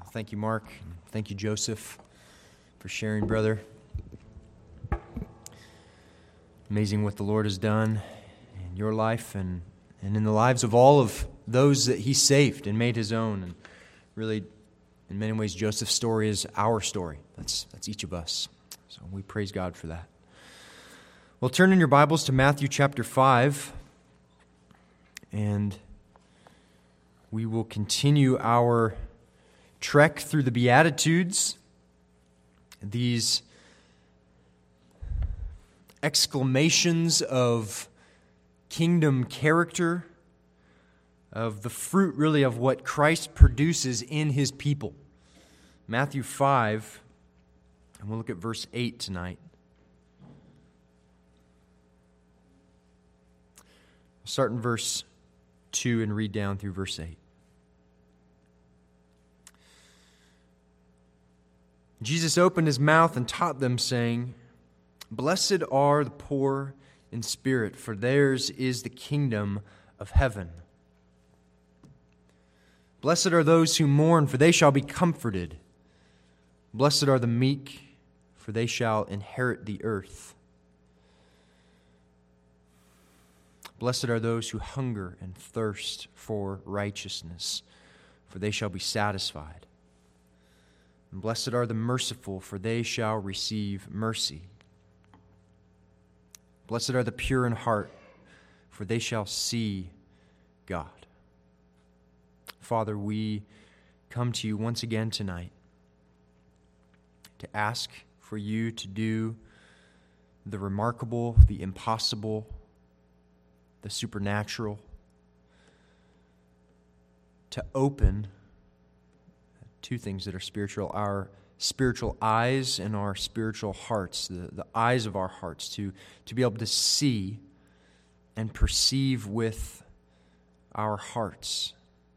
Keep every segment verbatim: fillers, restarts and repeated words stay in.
Thank you, Mark. Thank you, Joseph, for sharing, brother. Amazing what the Lord has done in your life and, and in the lives of all of those that He saved and made His own. And really, in many ways, Joseph's story is our story. That's, that's each of us. So we praise God for that. Well, turn in your Bibles to Matthew chapter five, and we will continue our trek through the Beatitudes, these exclamations of kingdom character, of the fruit really of what Christ produces in His people. Matthew five, and we'll look at verse eight tonight. I'll start in verse two and read down through verse eight. Jesus opened His mouth and taught them, saying, "Blessed are the poor in spirit, for theirs is the kingdom of heaven. Blessed are those who mourn, for they shall be comforted. Blessed are the meek, for they shall inherit the earth. Blessed are those who hunger and thirst for righteousness, for they shall be satisfied. And blessed are the merciful, for they shall receive mercy. Blessed are the pure in heart, for they shall see God." Father, we come to You once again tonight to ask for You to do the remarkable, the impossible, the supernatural, to open two things that are spiritual, our spiritual eyes and our spiritual hearts, the, the eyes of our hearts, to, to be able to see and perceive with our hearts.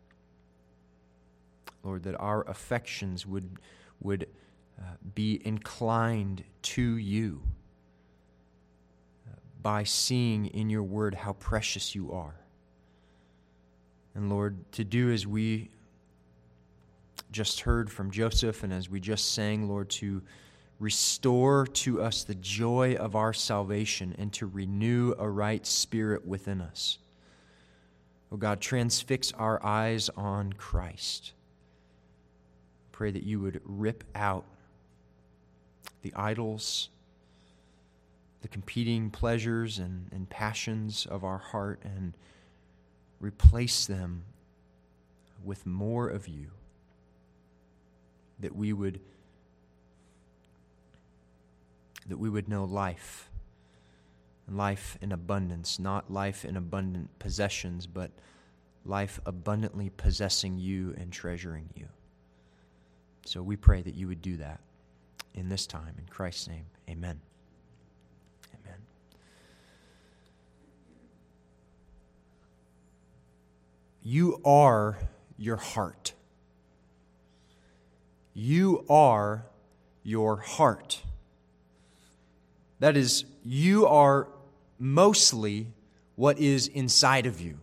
Lord, that our affections would, would uh, be inclined to You uh, by seeing in Your Word how precious You are. And Lord, to do as we just heard from Joseph and as we just sang, Lord, to restore to us the joy of our salvation and to renew a right spirit within us. Oh God, transfix our eyes on Christ. Pray that You would rip out the idols, the competing pleasures and, and passions of our heart, and replace them with more of You. That we would that we would know life, life in abundance, not life in abundant possessions, but life abundantly possessing You and treasuring You. So we pray that You would do that in this time. In Christ's name, amen. Amen. You are your heart. You are your heart. That is, you are mostly what is inside of you.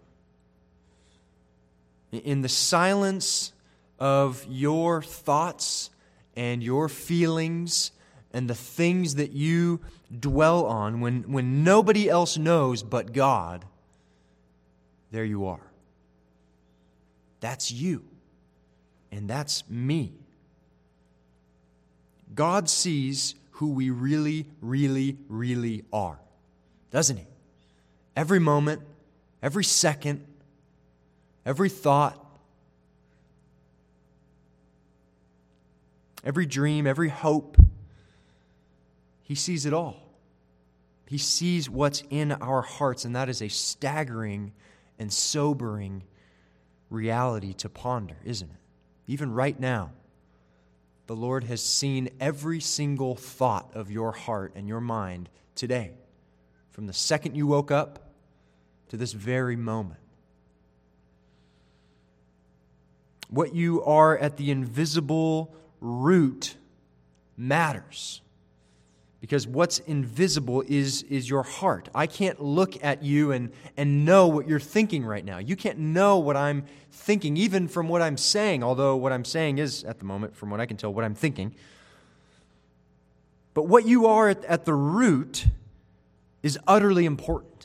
In the silence of your thoughts and your feelings and the things that you dwell on, when, when nobody else knows but God, there you are. That's you. And that's me. God sees who we really, really, really are, doesn't He? Every moment, every second, every thought, every dream, every hope, He sees it all. He sees what's in our hearts, and that is a staggering and sobering reality to ponder, isn't it? Even right now, the Lord has seen every single thought of your heart and your mind today, from the second you woke up to this very moment. What you are at the invisible root matters. Because what's invisible is, is your heart. I can't look at you and, and know what you're thinking right now. You can't know what I'm thinking, even from what I'm saying, although what I'm saying is, at the moment, from what I can tell, what I'm thinking. But what you are at, at the root is utterly important.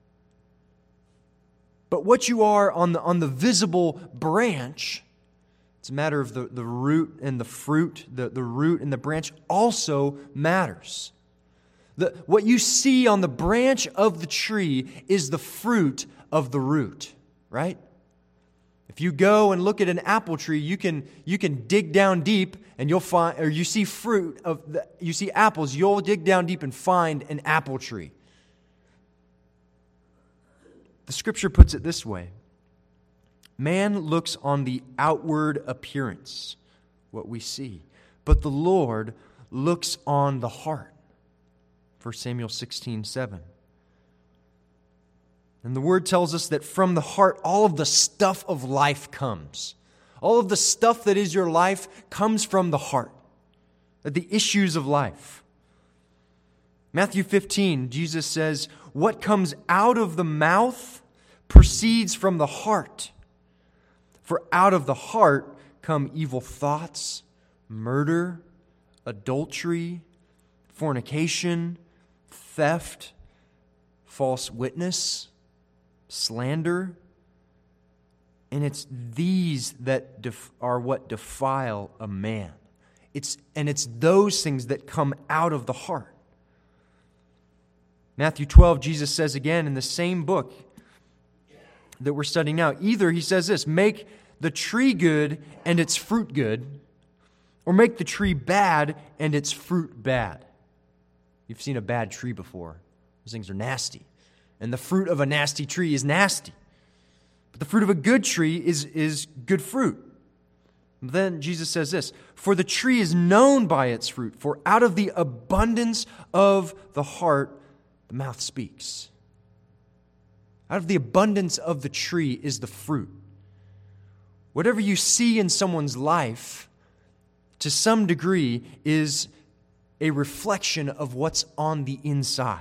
But what you are on the, on the visible branch, it's a matter of the, the root and the fruit. The, the root and the branch also matters. The, what you see on the branch of the tree is the fruit of the root, right? If you go and look at an apple tree, you can you can dig down deep and you'll find, or you see fruit of the, you see apples, you'll dig down deep and find an apple tree. The Scripture puts it this way. Man looks on the outward appearance, what we see, but the Lord looks on the heart. First Samuel sixteen seven. And the Word tells us that from the heart, all of the stuff of life comes. All of the stuff that is your life comes from the heart. The issues of life. Matthew fifteen, Jesus says, what comes out of the mouth proceeds from the heart. For out of the heart come evil thoughts, murder, adultery, fornication, theft, false witness, slander. And it's these that def- are what defile a man. It's and it's those things that come out of the heart. Matthew twelve, Jesus says again in the same book that we're studying now, either he says this, make the tree good and its fruit good, or make the tree bad and its fruit bad. You've seen a bad tree before. Those things are nasty. And the fruit of a nasty tree is nasty. But the fruit of a good tree is, is good fruit. Then Jesus says this, for the tree is known by its fruit, for out of the abundance of the heart, the mouth speaks. Out of the abundance of the tree is the fruit. Whatever you see in someone's life, to some degree, is a reflection of what's on the inside.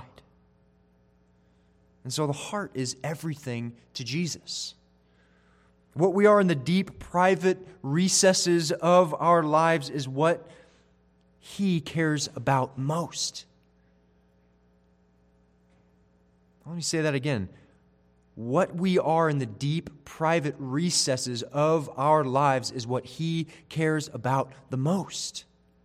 And so the heart is everything to Jesus. What we are in the deep, private recesses of our lives is what He cares about most. Let me say that again. What we are in the deep, private recesses of our lives is what He cares about the most.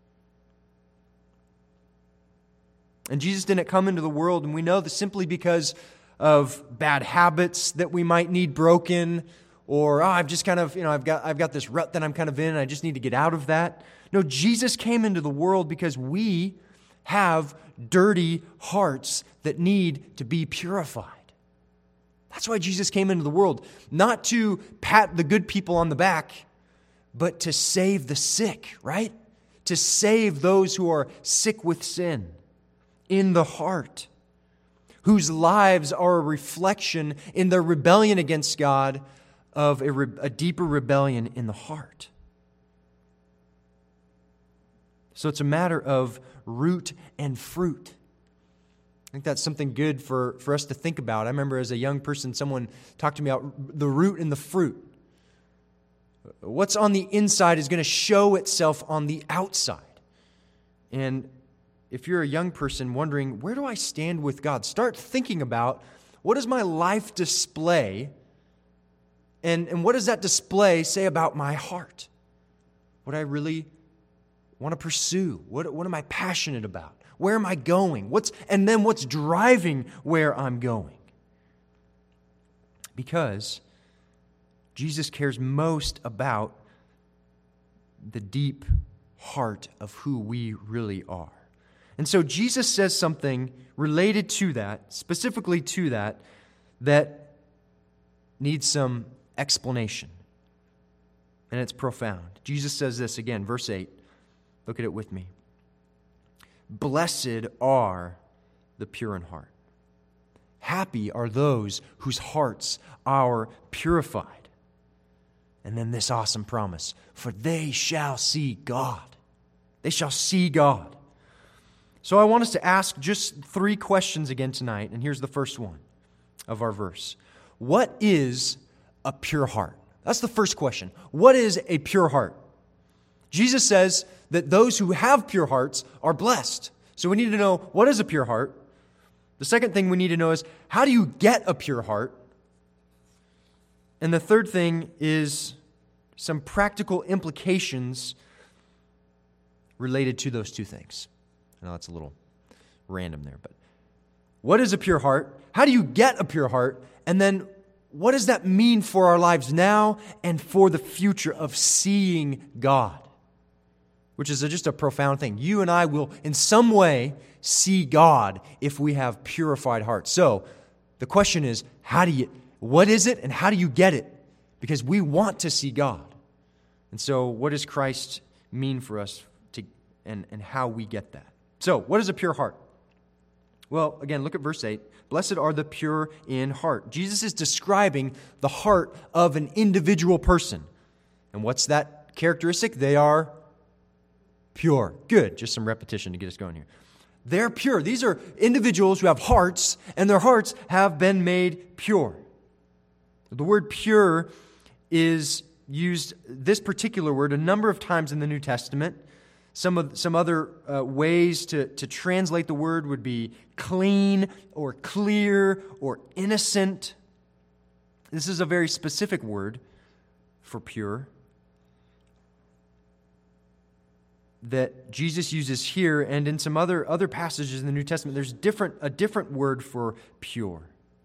And Jesus didn't come into the world, and we know this simply because of bad habits that we might need broken, or oh, I've just kind of, you know, I've got I've got this rut that I'm kind of in, and I just need to get out of that. No, Jesus came into the world because we have dirty hearts that need to be purified. That's why Jesus came into the world, not to pat the good people on the back, but to save the sick, right? To save those who are sick with sin in the heart, whose lives are a reflection in their rebellion against God of a, re- a deeper rebellion in the heart. So it's a matter of root and fruit. I think that's something good for, for us to think about. I remember as a young person, someone talked to me about the root and the fruit. What's on the inside is going to show itself on the outside. And if you're a young person wondering, where do I stand with God? Start thinking about, what does my life display? And, and what does that display say about my heart? What I really want to pursue? What, what am I passionate about? Where am I going? What's and then what's driving where I'm going? Because Jesus cares most about the deep heart of who we really are. And so Jesus says something related to that, specifically to that, that needs some explanation. And it's profound. Jesus says this again, verse eight. Look at it with me. Blessed are the pure in heart. Happy are those whose hearts are purified. And then this awesome promise, for they shall see God. They shall see God. So I want us to ask just three questions again tonight, and here's the first one of our verse. What is a pure heart? That's the first question. What is a pure heart? Jesus says that those who have pure hearts are blessed. So we need to know, what is a pure heart? The second thing we need to know is, how do you get a pure heart? And the third thing is some practical implications related to those two things. I know that's a little random there, but what is a pure heart? How do you get a pure heart? And then what does that mean for our lives now and for the future of seeing God? Which is a, just a profound thing. You and I will in some way see God if we have purified hearts. So the question is, how do you, what is it and how do you get it? Because we want to see God. And so what does Christ mean for us to, and, and how we get that? So what is a pure heart? Well, again, look at verse eight. Blessed are the pure in heart. Jesus is describing the heart of an individual person. And what's that characteristic? They are pure. Good. Just some repetition to get us going here. They're pure. These are individuals who have hearts, and their hearts have been made pure. The word pure is used, this particular word, a number of times in the New Testament. Some of some other uh, ways to, to translate the word would be clean or clear or innocent. This is a very specific word for pure that Jesus uses here, and in some other, other passages in the New Testament, there's different a different word for pure.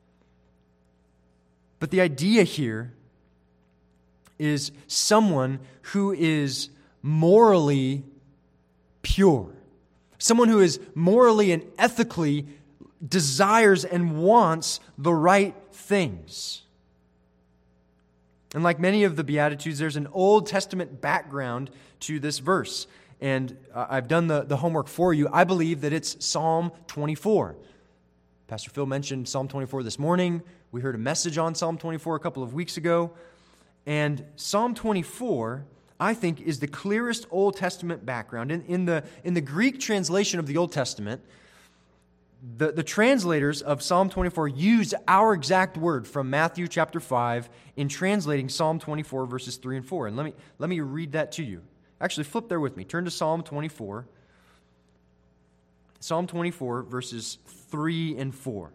But the idea here is someone who is morally pure. Someone who is morally and ethically desires and wants the right things. And like many of the Beatitudes, there's an Old Testament background to this verse. And uh, I've done the, the homework for you. I believe that it's Psalm twenty-four. Pastor Phil mentioned Psalm twenty-four this morning. We heard a message on Psalm twenty-four a couple of weeks ago. And Psalm twenty-four, I think, is the clearest Old Testament background. In, in, the, in the Greek translation of the Old Testament, the, the translators of Psalm twenty-four used our exact word from Matthew chapter five in translating Psalm twenty-four, verses three and four. And let me, let me read that to you. Actually, flip there with me. Turn to Psalm twenty-four. Psalm twenty-four, verses three and four.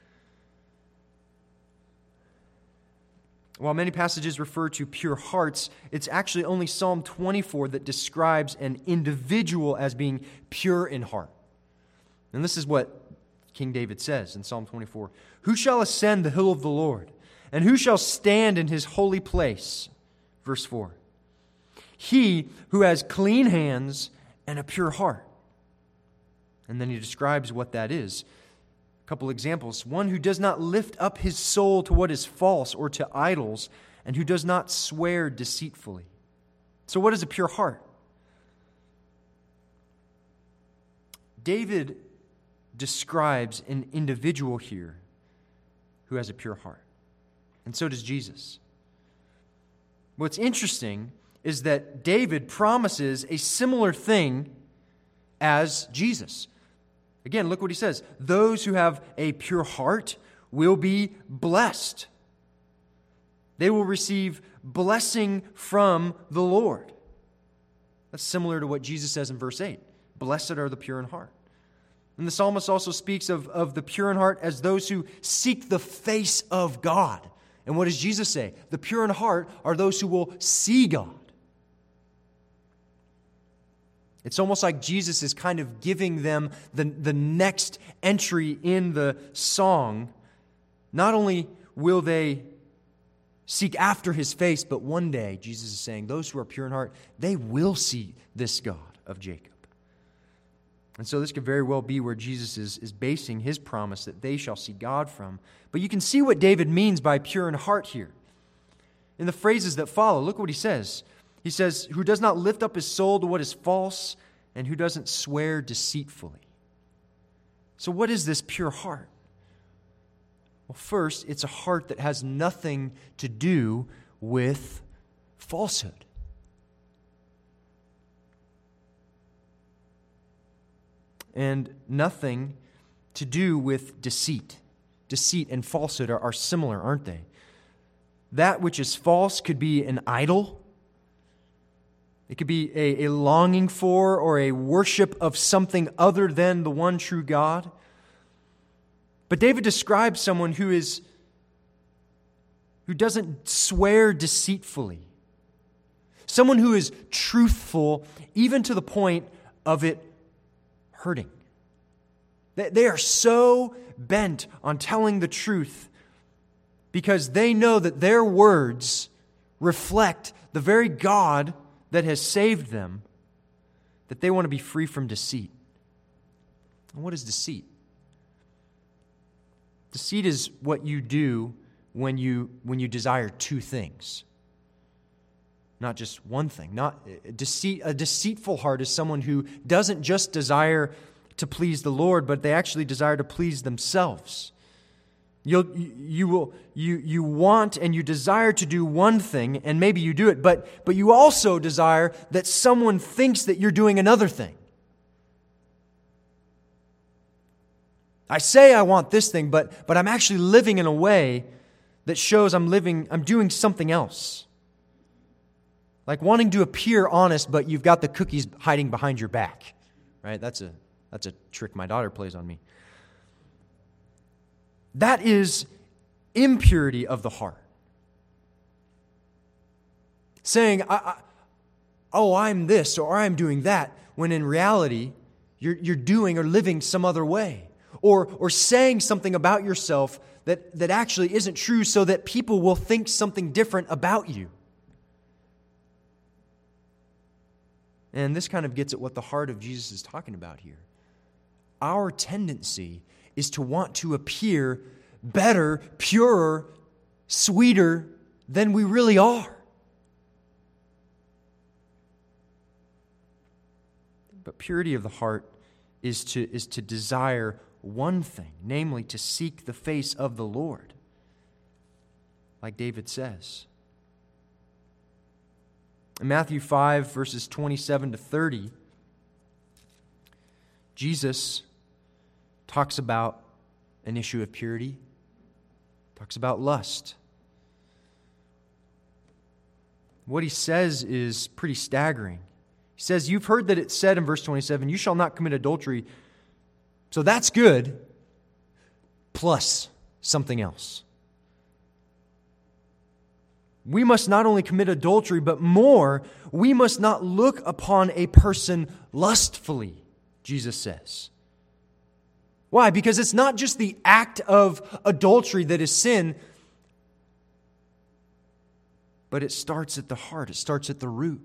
While many passages refer to pure hearts, it's actually only Psalm twenty-four that describes an individual as being pure in heart. And this is what King David says in Psalm twenty-four. Who shall ascend the hill of the Lord? And who shall stand in his holy place? Verse four. He who has clean hands and a pure heart. And then he describes what that is. A couple examples. One who does not lift up his soul to what is false or to idols, and who does not swear deceitfully. So what is a pure heart? David describes an individual here who has a pure heart. And so does Jesus. What's interesting is that David promises a similar thing as Jesus. Again, look what he says. Those who have a pure heart will be blessed. They will receive blessing from the Lord. That's similar to what Jesus says in verse eight. Blessed are the pure in heart. And the psalmist also speaks of, of the pure in heart as those who seek the face of God. And what does Jesus say? The pure in heart are those who will see God. It's almost like Jesus is kind of giving them the, the next entry in the song. Not only will they seek after his face, but one day, Jesus is saying, those who are pure in heart, they will see this God of Jacob. And so this could very well be where Jesus is, is basing his promise that they shall see God from. But you can see what David means by pure in heart here. In the phrases that follow, look what he says. He says, who does not lift up his soul to what is false, and who doesn't swear deceitfully. So what is this pure heart? Well, first, it's a heart that has nothing to do with falsehood. and nothing to do with deceit. Deceit and falsehood are, are similar, aren't they? That which is false could be an idol. It could be a, a longing for or a worship of something other than the one true God. But David describes someone who is who doesn't swear deceitfully. Someone who is truthful even to the point of it hurting. They are so bent on telling the truth because they know that their words reflect the very God that has saved them, that they want to be free from deceit. And what is deceit? Deceit is what you do when you when you desire two things. Not just one thing. Not deceit. A deceitful heart is someone who doesn't just desire to please the Lord, but they actually desire to please themselves. You'll, you will you you want and you desire to do one thing, and maybe you do it, but but you also desire that someone thinks that you're doing another thing. I say I want this thing, but but I'm actually living in a way that shows I'm living, I'm doing something else. Like wanting to appear honest, but you've got the cookies hiding behind your back. Right? That's a that's a trick my daughter plays on me. That is impurity of the heart. Saying, I, I, oh, I'm this or I'm doing that, when in reality, you're, you're doing or living some other way. Or, or saying something about yourself that, that actually isn't true so that people will think something different about you. And this kind of gets at what the heart of Jesus is talking about here. Our tendency is to want to appear better, purer, sweeter than we really are. But purity of the heart is to, is to desire one thing, namely to seek the face of the Lord, like David says. In Matthew five, verses twenty-seven to thirty, Jesus talks about an issue of purity, talks about lust. What he says is pretty staggering. He says, you've heard that it said in verse twenty-seven, you shall not commit adultery. So that's good, plus something else. We must not only commit adultery, but more, we must not look upon a person lustfully, Jesus says. Why? Because it's not just the act of adultery that is sin, but it starts at the heart. It starts at the root.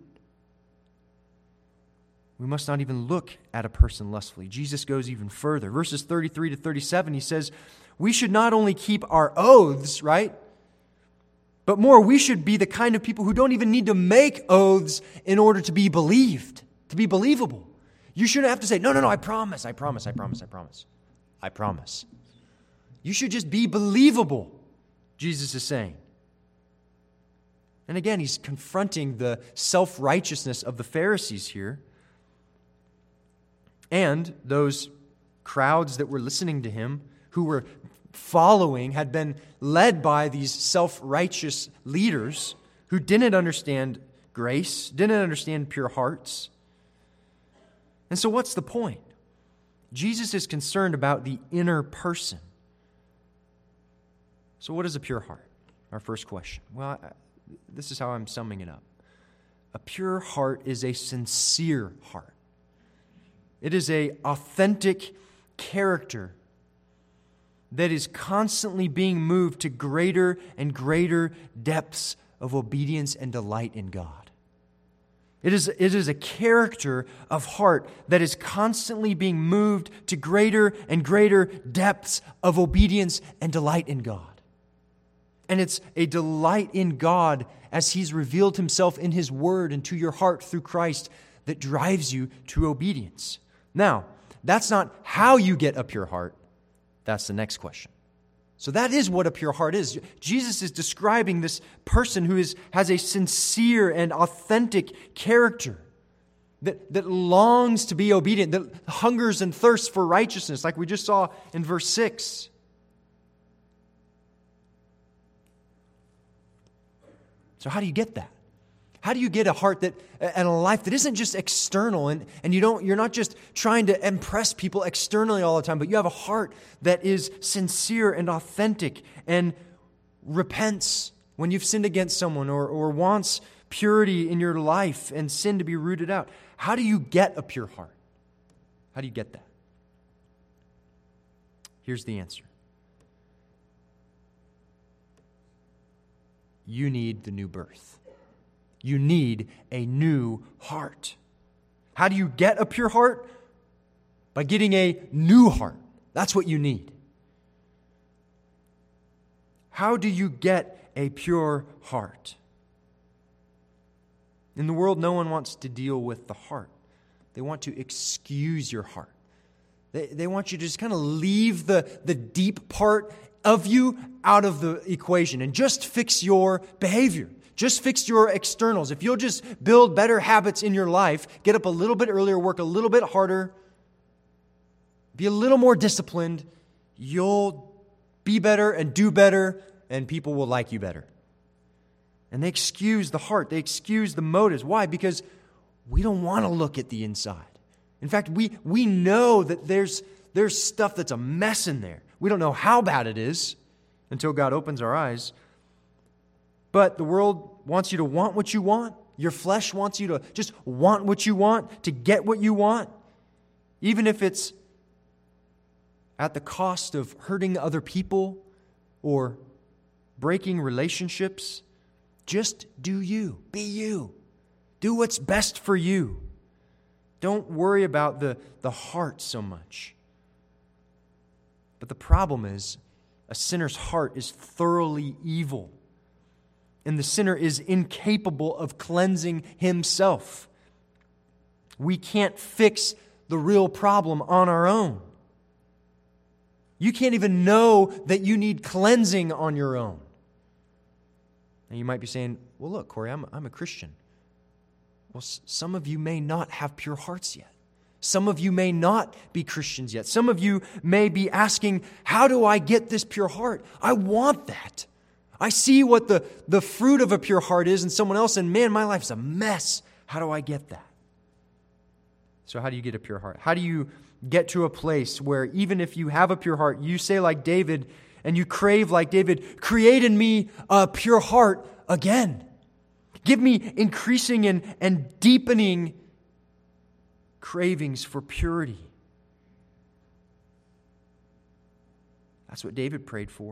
We must not even look at a person lustfully. Jesus goes even further. Verses thirty-three to thirty-seven, he says, we should not only keep our oaths, right? But more, we should be the kind of people who don't even need to make oaths in order to be believed, to be believable. You shouldn't have to say, no, no, no, I promise, I promise, I promise, I promise. I promise. You should just be believable, Jesus is saying. And again, he's confronting the self-righteousness of the Pharisees here and those crowds that were listening to him, who were following, had been led by these self-righteous leaders who didn't understand grace, didn't understand pure hearts. And so what's the point? Jesus is concerned about the inner person. So what is a pure heart? Our first question. Well, I, this is how I'm summing it up. A pure heart is a sincere heart. It is an authentic character that is constantly being moved to greater and greater depths of obedience and delight in God. It is, it is a character of heart that is constantly being moved to greater and greater depths of obedience and delight in God. And it's a delight in God as He's revealed Himself in His Word and to your heart through Christ that drives you to obedience. Now, that's not how you get a pure heart. That's the next question. So that is what a pure heart is. Jesus is describing this person who is, has a sincere and authentic character. that, that longs to be obedient, that hungers and thirsts for righteousness, like we just saw in verse six. So how do you get that? How do you get a heart that and a life that isn't just external, and, and you don't you're not just trying to impress people externally all the time, but you have a heart that is sincere and authentic and repents when you've sinned against someone, or, or wants purity in your life and sin to be rooted out? How do you get a pure heart? How do you get that? Here's the answer. You need the new birth. You need a new heart. How do you get a pure heart? By getting a new heart. That's what you need. How do you get a pure heart? In the world, no one wants to deal with the heart. They want to excuse your heart. They, they want you to just kind of leave the, the deep part of you out of the equation and just fix your behavior. Just fix your externals. If you'll just build better habits in your life, get up a little bit earlier, work a little bit harder, be a little more disciplined, you'll be better and do better, and people will like you better. And they excuse the heart. They excuse the motives. Why? Because we don't want to look at the inside. In fact, we, we know that there's, there's stuff that's a mess in there. We don't know how bad it is until God opens our eyes. But the world wants you to want what you want. Your flesh wants you to just want what you want, to get what you want, even if it's at the cost of hurting other people or breaking relationships. Just do you. Be you. Do what's best for you. Don't worry about the, the heart so much. But the problem is, a sinner's heart is thoroughly evil. And the sinner is incapable of cleansing himself. We can't fix the real problem on our own. You can't even know that you need cleansing on your own. And you might be saying, well, look, Corey, I'm, I'm a Christian. Well, s- some of you may not have pure hearts yet. Some of you may not be Christians yet. Some of you may be asking, how do I get this pure heart? I want that. I see what the, the fruit of a pure heart is in someone else, and man, my life's a mess. How do I get that? So how do you get a pure heart? How do you get to a place where even if you have a pure heart, you say like David, and you crave like David, create in me a pure heart again. Give me increasing and, and deepening cravings for purity. That's what David prayed for.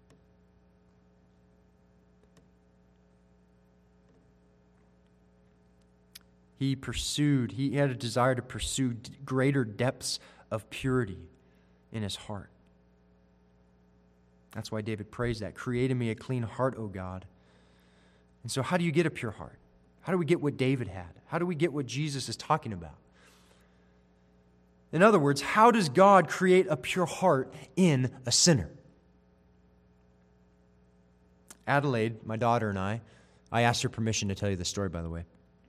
He pursued, he had a desire to pursue greater depths of purity in his heart. That's why David prays that. Create in me a clean heart, O God. And so how do you get a pure heart? How do we get what David had? How do we get what Jesus is talking about? In other words, how does God create a pure heart in a sinner? Adelaide, my daughter, and I, I asked her permission to tell you this story, by the way.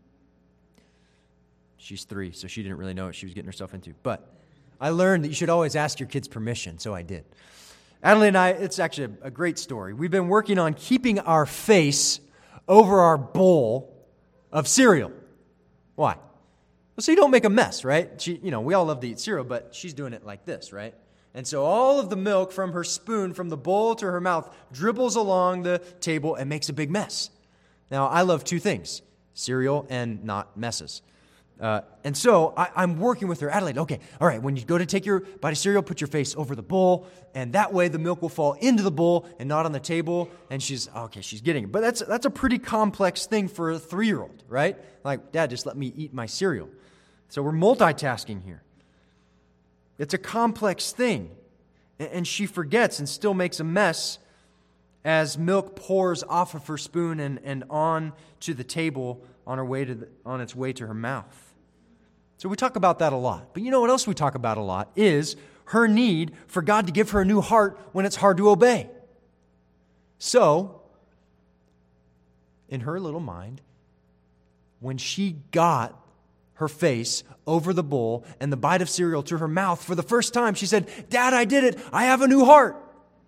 She's three, so she didn't really know what she was getting herself into. But I learned that you should always ask your kids permission, so I did. Adelaide and I, it's actually a great story. We've been working on keeping our face over our bowl of cereal. Why? Well, so you don't make a mess, right? She, you know, we all love to eat cereal, but she's doing it like this, right? And so all of the milk from her spoon, from the bowl to her mouth, dribbles along the table and makes a big mess. Now, I love two things, cereal and not messes. Uh, and so I, I'm working with her. Adelaide, okay, all right, when you go to take your bite of cereal, put your face over the bowl, and that way the milk will fall into the bowl and not on the table. And she's, okay, she's getting it. But that's that's a pretty complex thing for a three-year-old, right? Like, Dad, just let me eat my cereal. So we're multitasking here. It's a complex thing. And, and she forgets and still makes a mess as milk pours off of her spoon and, and on to the table on her way to the, on its way to her mouth. So we talk about that a lot. But you know what else we talk about a lot is her need for God to give her a new heart when it's hard to obey. So, in her little mind, when she got her face over the bowl and the bite of cereal to her mouth for the first time, she said, "Dad, I did it. I have a new heart."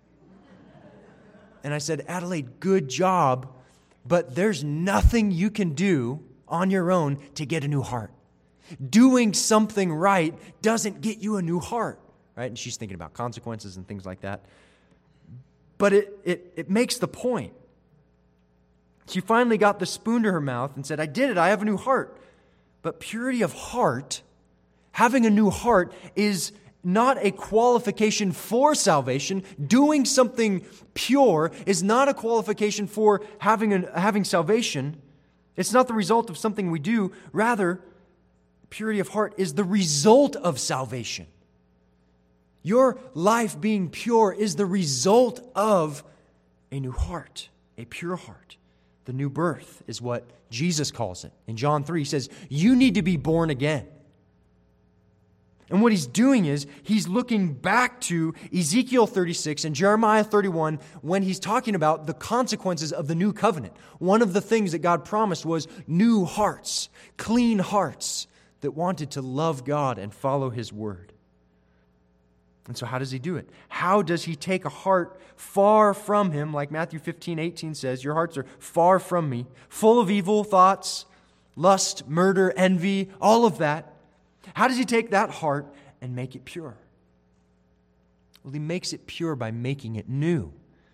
And I said, "Adelaide, good job, but there's nothing you can do on your own to get a new heart. Doing something right doesn't get you a new heart," right? And she's thinking about consequences and things like that. But it, it, it makes the point. She finally got the spoon to her mouth and said, "I did it. I have a new heart." But purity of heart, having a new heart, is not a qualification for salvation. Doing something pure is not a qualification for having, a, having salvation. It's not the result of something we do. Rather, purity of heart is the result of salvation. Your life being pure is the result of a new heart, a pure heart. The new birth is what Jesus calls it. In John three, he says, you need to be born again. And what he's doing is he's looking back to Ezekiel thirty-six and Jeremiah thirty-one when he's talking about the consequences of the new covenant. One of the things that God promised was new hearts, clean hearts that wanted to love God and follow His word. And so how does he do it? How does he take a heart far from him, like Matthew fifteen eighteen says, your hearts are far from me, full of evil thoughts, lust, murder, envy, all of that. How does he take that heart and make it pure? Well, he makes it pure by making it new.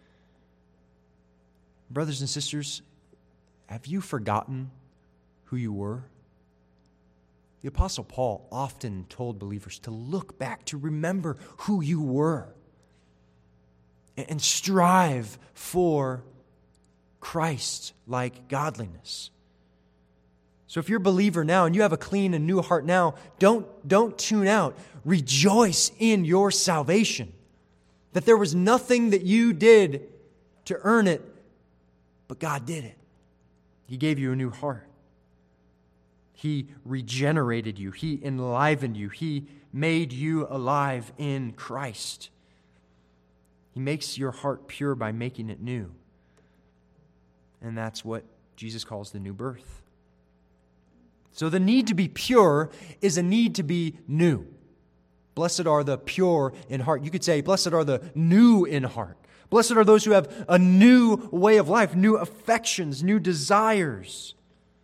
Brothers and sisters, have you forgotten who you were? The Apostle Paul often told believers to look back, to remember who you were, and strive for Christ-like godliness. So if you're a believer now and you have a clean and new heart now, don't, don't tune out. Rejoice in your salvation, that there was nothing that you did to earn it, but God did it. He gave you a new heart. He regenerated you. He enlivened you. He made you alive in Christ. He makes your heart pure by making it new. And that's what Jesus calls the new birth. So the need to be pure is a need to be new. Blessed are the pure in heart. You could say, blessed are the new in heart. Blessed are those who have a new way of life, new affections, new desires.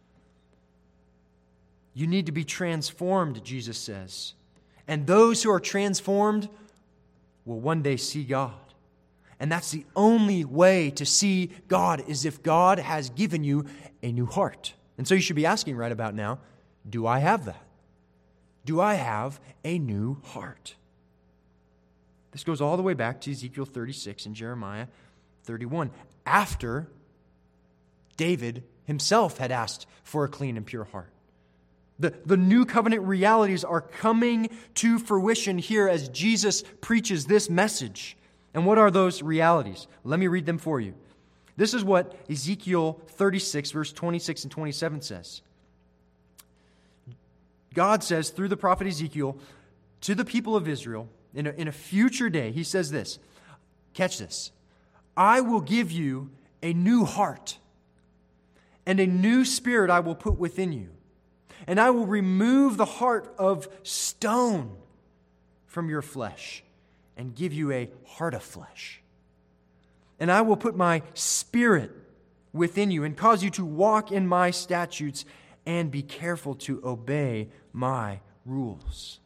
You need to be transformed, Jesus says. And those who are transformed will one day see God. And that's the only way to see God, is if God has given you a new heart. And so you should be asking right about now, do I have that? Do I have a new heart? This goes all the way back to Ezekiel thirty-six and Jeremiah thirty-one, after David himself had asked for a clean and pure heart. The, the new covenant realities are coming to fruition here as Jesus preaches this message. And what are those realities? Let me read them for you. This is what Ezekiel thirty-six, verse twenty-six and twenty-seven says. God says through the prophet Ezekiel to the people of Israel, in a, in a future day, he says this, catch this, I will give you a new heart, and a new spirit I will put within you. And I will remove the heart of stone from your flesh and give you a heart of flesh. And I will put my spirit within you and cause you to walk in my statutes and be careful to obey my rules.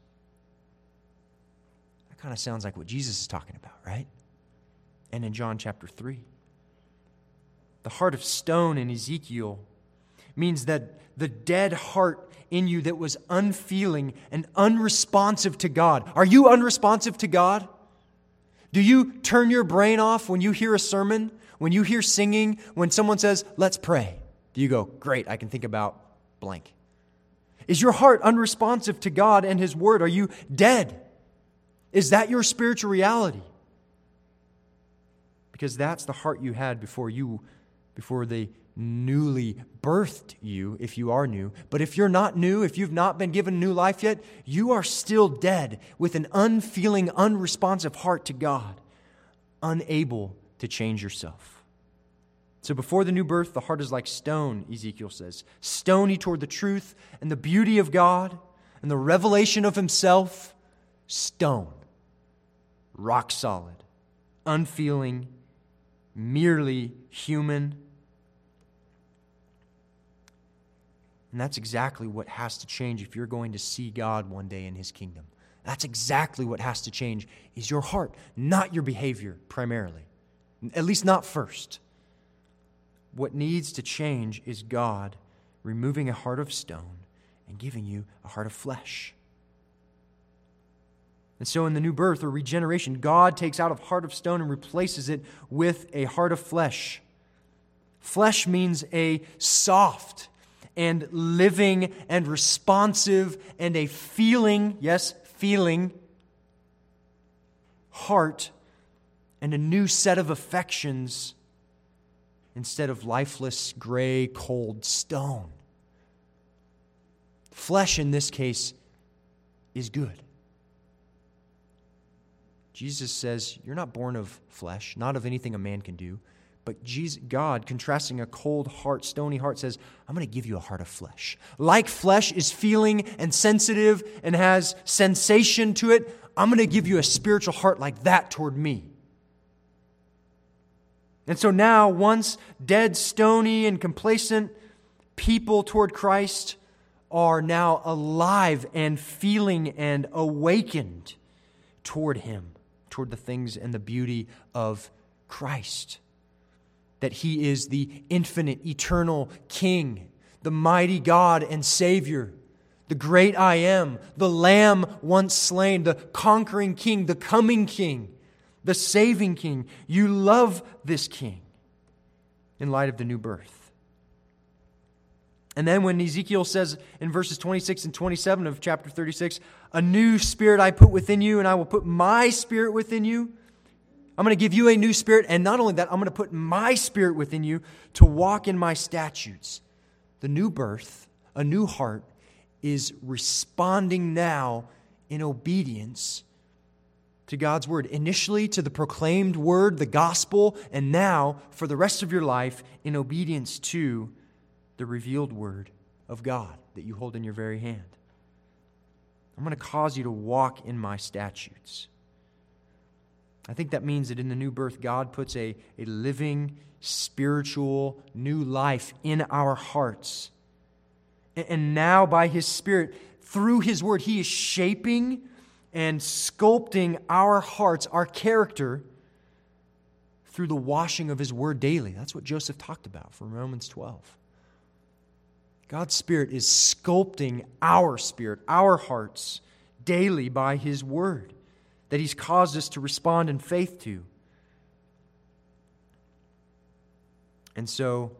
That kind of sounds like what Jesus is talking about, right? And in John chapter three, the heart of stone in Ezekiel means that the dead heart in you that was unfeeling and unresponsive to God. Are you unresponsive to God? Do you turn your brain off when you hear a sermon, when you hear singing, when someone says, let's pray? Do you go, great, I can think about blank? Is your heart unresponsive to God and His Word? Are you dead? Is that your spiritual reality? Because that's the heart you had before you, before they newly birthed you, if you are new. But if you're not new, if you've not been given new life yet, you are still dead with an unfeeling, unresponsive heart to God, unable to change yourself. So before the new birth, the heart is like stone, Ezekiel says, stony toward the truth and the beauty of God and the revelation of himself. Stone, rock solid, unfeeling, merely human. And that's exactly what has to change if you're going to see God one day in his kingdom. That's exactly what has to change, is your heart, not your behavior primarily. At least not first. What needs to change is God removing a heart of stone and giving you a heart of flesh. And so in the new birth or regeneration, God takes out a heart of stone and replaces it with a heart of flesh. Flesh means a soft and living and responsive and a feeling, yes, feeling heart and a new set of affections instead of lifeless, gray, cold stone. Flesh in this case is good. Jesus says, you're not born of flesh, not of anything a man can do. But Jesus, God, contrasting a cold heart, stony heart, says, I'm going to give you a heart of flesh. Like flesh is feeling and sensitive and has sensation to it, I'm going to give you a spiritual heart like that toward me. And so now, once dead, stony, and complacent people toward Christ are now alive and feeling and awakened toward him, toward the things and the beauty of Christ. That he is the infinite, eternal King, the mighty God and Savior, the great I am, the Lamb once slain, the conquering King, the coming King, the saving King. You love this King in light of the new birth. And then when Ezekiel says in verses twenty-six and twenty-seven of chapter thirty-six, a new spirit I put within you, and I will put my spirit within you. I'm going to give you a new spirit, and not only that, I'm going to put my spirit within you to walk in my statutes. The new birth, a new heart, is responding now in obedience to God's word. Initially to the proclaimed word, the gospel, and now for the rest of your life in obedience to the revealed word of God that you hold in your very hand. I'm going to cause you to walk in my statutes. I think that means that in the new birth, God puts a, a living, spiritual, new life in our hearts. And, and now by his Spirit, through his word, he is shaping and sculpting our hearts, our character, through the washing of his word daily. That's what Joseph talked about from Romans twelve. God's Spirit is sculpting our spirit, our hearts, daily by his word that he's caused us to respond in faith to. And so,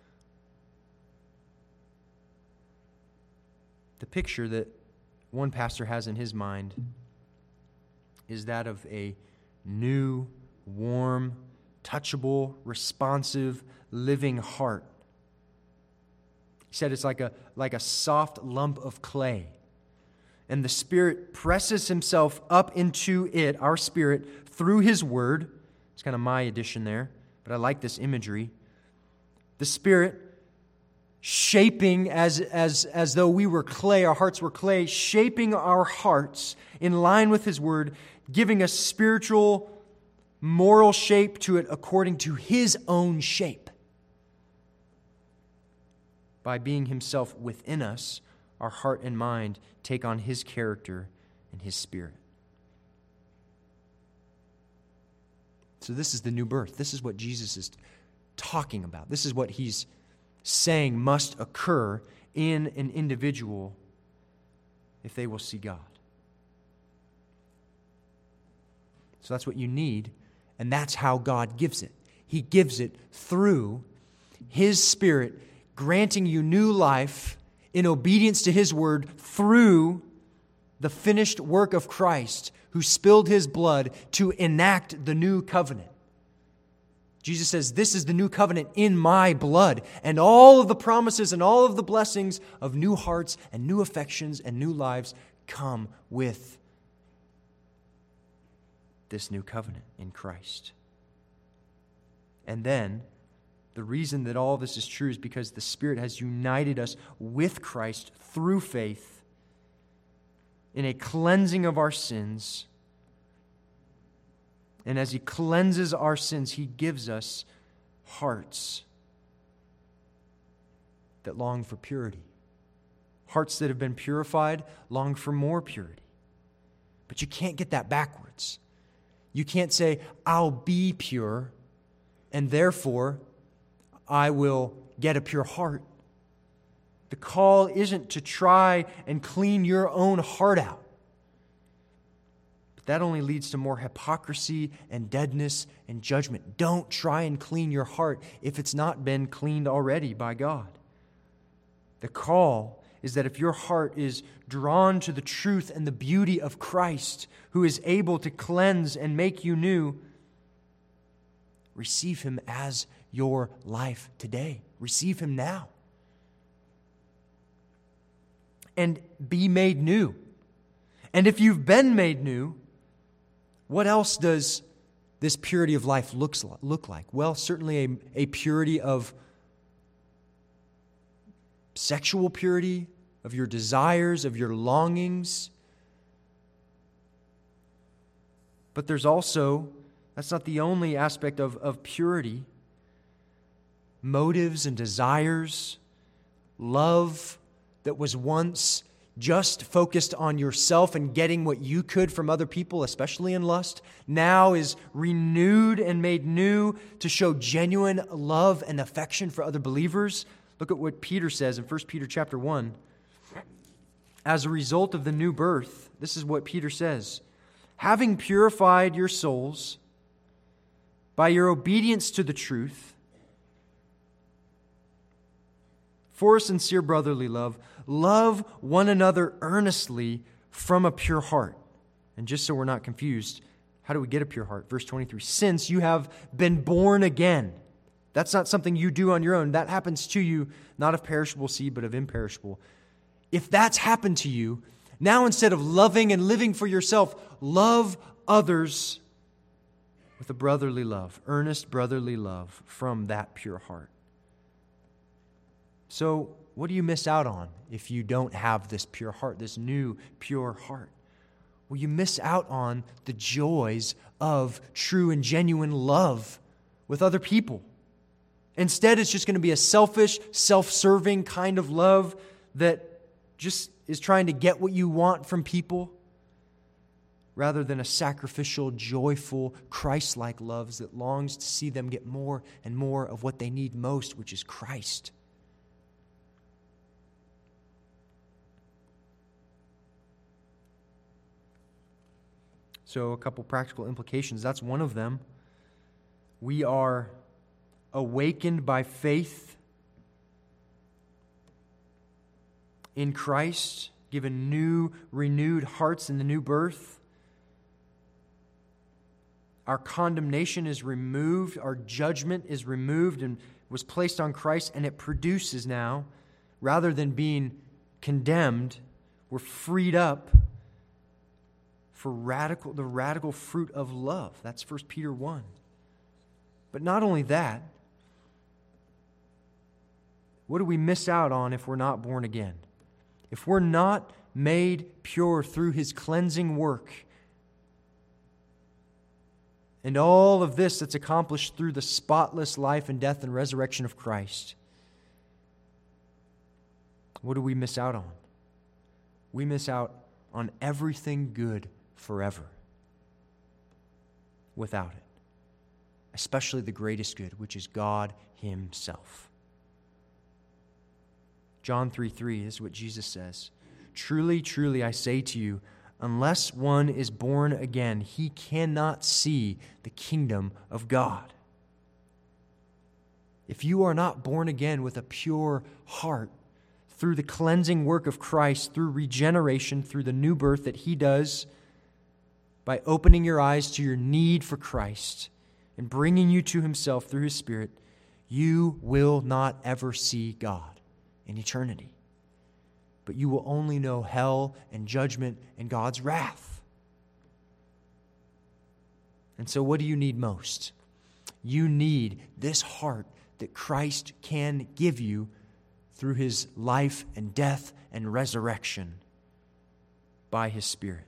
the picture that one pastor has in his mind is that of a new, warm, touchable, responsive, living heart. He said it's like a, like a soft lump of clay. And the Spirit presses himself up into it, our spirit, through his word. It's kind of my addition there, but I like this imagery. The Spirit shaping as, as, as though we were clay, our hearts were clay, shaping our hearts in line with his word, giving us spiritual, moral shape to it according to his own shape. By being himself within us, our heart and mind take on his character and his spirit. So this is the new birth. This is what Jesus is talking about. This is what he's saying must occur in an individual if they will see God. So that's what you need, and that's how God gives it. He gives it through his Spirit, granting you new life in obedience to his word through the finished work of Christ, who spilled his blood to enact the new covenant. Jesus says, this is the new covenant in my blood. And all of the promises and all of the blessings of new hearts and new affections and new lives come with this new covenant in Christ. And then, The reason that all this is true is because the Spirit has united us with Christ through faith in a cleansing of our sins. And as He cleanses our sins, He gives us hearts that long for purity. Hearts that have been purified long for more purity. But you can't get that backwards. You can't say, I'll be pure, and therefore I will get a pure heart. The call isn't to try and clean your own heart out. But that only leads to more hypocrisy and deadness and judgment. Don't try and clean your heart if it's not been cleaned already by God. The call is that if your heart is drawn to the truth and the beauty of Christ, who is able to cleanse and make you new, receive Him as your life today. Receive Him now. And be made new. And if you've been made new, what else does this purity of life looks, look like? Well, certainly a, a purity of sexual purity, of your desires, of your longings. But there's also, that's not the only aspect of, of purity. Motives and desires, love that was once just focused on yourself and getting what you could from other people, especially in lust, now is renewed and made new to show genuine love and affection for other believers. Look at what Peter says in First Peter chapter one. As a result of the new birth, this is what Peter says, having purified your souls by your obedience to the truth, for a sincere brotherly love, love one another earnestly from a pure heart. And just so we're not confused, how do we get a pure heart? Verse twenty-three, since you have been born again. That's not something you do on your own. That happens to you, not of perishable seed, but of imperishable. If that's happened to you, now instead of loving and living for yourself, love others with a brotherly love, earnest brotherly love from that pure heart. So, what do you miss out on if you don't have this pure heart, this new pure heart? Well, you miss out on the joys of true and genuine love with other people. Instead, it's just going to be a selfish, self-serving kind of love that just is trying to get what you want from people, rather than a sacrificial, joyful, Christ-like love that longs to see them get more and more of what they need most, which is Christ. So a couple practical implications. That's one of them. We are awakened by faith in Christ, given new, renewed hearts in the new birth. Our condemnation is removed, our judgment is removed and was placed on Christ, and it produces now, rather than being condemned, we're freed up for radical, the radical fruit of love. That's First Peter one. But not only that, what do we miss out on if we're not born again? If we're not made pure through His cleansing work, and all of this that's accomplished through the spotless life and death and resurrection of Christ, what do we miss out on? We miss out on everything good forever without it, especially the greatest good, which is God Himself. John three three is what Jesus says. Truly, truly, I say to you, unless one is born again, he cannot see the kingdom of God. If you are not born again with a pure heart, through the cleansing work of Christ, through regeneration, through the new birth that He does, by opening your eyes to your need for Christ and bringing you to Himself through His Spirit, you will not ever see God in eternity. But you will only know hell and judgment and God's wrath. And so what do you need most? You need this heart that Christ can give you through his life and death and resurrection by his Spirit.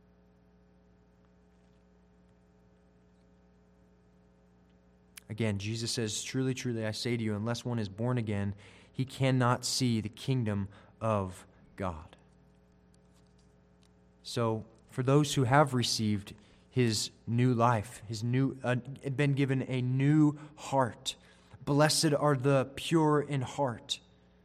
Again, Jesus says, truly, truly, I say to you, unless one is born again, he cannot see the kingdom of God. So, for those who have received his new life, his new, uh, been given a new heart, blessed are the pure in heart.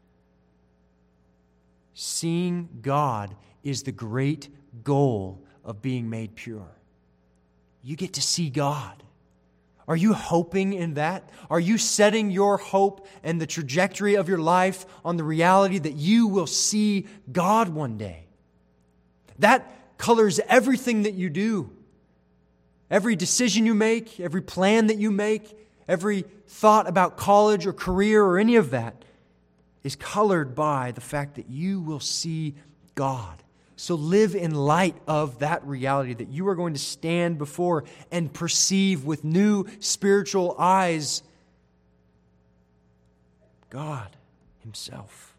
Seeing God is the great goal of being made pure. You get to see God. Are you hoping in that? Are you setting your hope and the trajectory of your life on the reality that you will see God one day? That colors everything that you do. Every decision you make, every plan that you make, every thought about college or career or any of that is colored by the fact that you will see God. So live in light of that reality that you are going to stand before and perceive with new spiritual eyes God himself.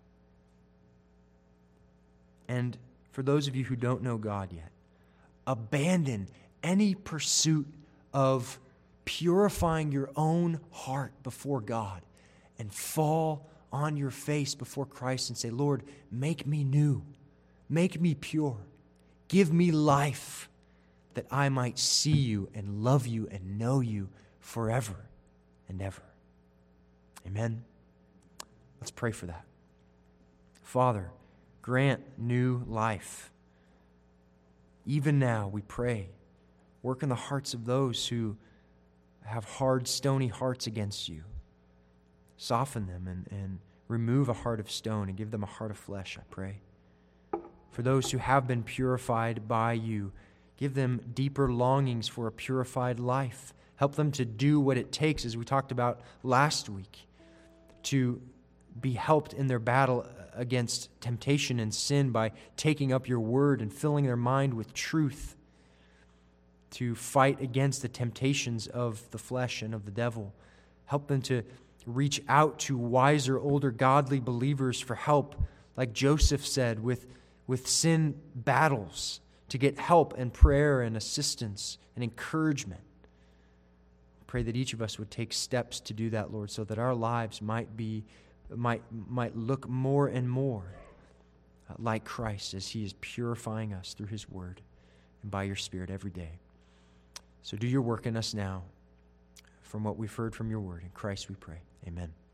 And for those of you who don't know God yet, abandon any pursuit of purifying your own heart before God and fall on your face before Christ and say, Lord, make me new. Make me pure. Give me life that I might see you and love you and know you forever and ever. Amen. Let's pray for that. Father, grant new life. Even now, we pray, work in the hearts of those who have hard, stony hearts against you. Soften them and, and remove a heart of stone and give them a heart of flesh, I pray. For those who have been purified by you, give them deeper longings for a purified life. Help them to do what it takes, as we talked about last week, to be helped in their battle against temptation and sin by taking up your word and filling their mind with truth, to fight against the temptations of the flesh and of the devil. Help them to reach out to wiser, older, godly believers for help, like Joseph said, with with sin battles, to get help and prayer and assistance and encouragement. Pray that each of us would take steps to do that, Lord, so that our lives might be, might, might look more and more like Christ as he is purifying us through his word and by your Spirit every day. So do your work in us now from what we've heard from your word. In Christ we pray. Amen.